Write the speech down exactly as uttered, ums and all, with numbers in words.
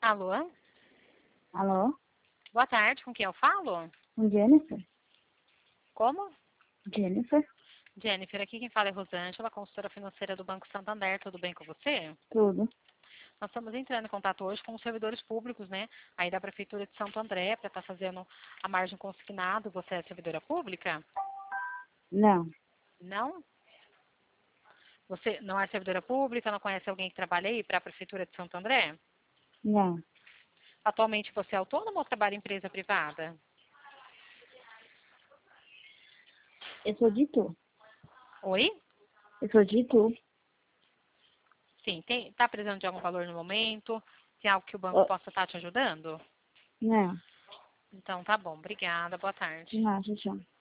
Alô? Alô? Boa tarde, com quem eu falo? Com Jennifer? Como? Jennifer? Jennifer, aqui quem fala é Rosângela, consultora financeira do Banco Santander, tudo bem com você? Tudo. Nós estamos entrando em contato hoje com os servidores públicos, né, aí da Prefeitura de Santo André, para estar fazendo a margem consignado. Você é servidora pública? Não. Não? Você não é servidora pública, não conhece alguém que trabalha aí para a Prefeitura de Santo André? Não. Atualmente você é autônomo ou trabalha em empresa privada? Eu sou de Itu. Oi? Eu sou de Itu. Sim, tem, tá precisando de algum valor no momento? Tem algo que o banco Ó, possa estar te ajudando? não. Então tá bom, obrigada, boa tarde. Não, tchau.